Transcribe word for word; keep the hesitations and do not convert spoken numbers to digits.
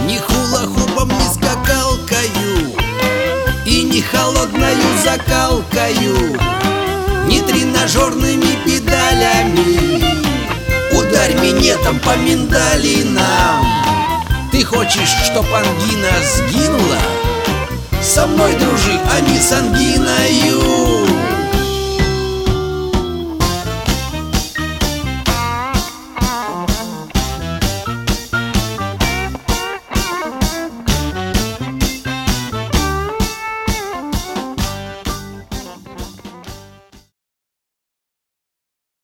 Ни хула-хупом, ни скакалкою, и не холодною закалкою, ни тренажерными педалями. Ударь минетом по миндалинам. Ты хочешь, чтоб ангина сгинула? Со мной дружи, а не с ангиною.